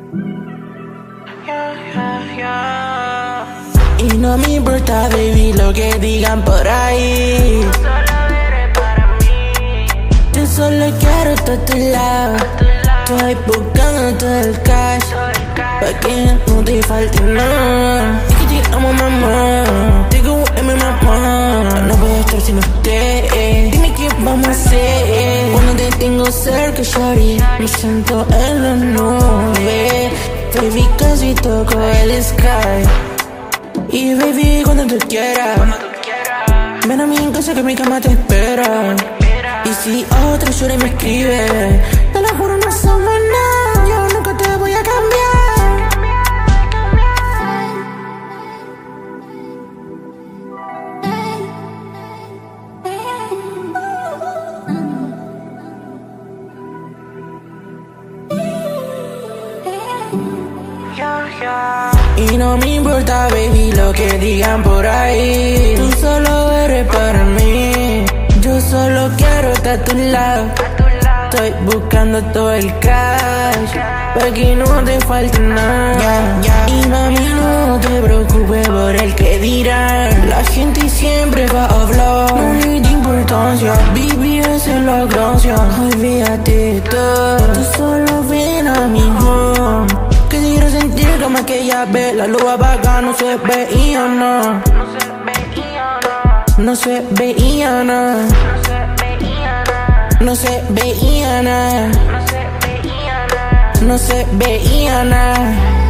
Y no me importa, baby, lo que digan por ahí. Tú solo eres para mí. Yo solo quiero estar a tu lado. Estoy buscando todo el cash, pa' que no te falte nada. Es que te amo, mamá. Tengo en mi mamá. No voy a estar sin usted. Dime qué vamos a hacer cuando te tengo cerca, shawty. Me siento en la nube. Baby, casi toco el sky. Y baby, cuando tú quieras, ven a mi casa que mi cama te espera. Y si otra llora y me escribe, te lo juro, no somos nada. Yo nunca te voy a cambiar. Y no me importa, baby, lo que digan por ahí. Tú solo eres para mí. Yo solo quiero estar a tu lado. Estoy buscando todo el cash, pa' que no te falte nada. Y mami, no te preocupes por el que dirán. La gente siempre va a hablar. No le da importancia, baby, esa es la gracia. Olvídate de todo, tú solo ven a mi home. Quisiera sentir como aquella vez. La luz apagada no se veía nada. No se veía nada. No se veía nada. No se veía nada.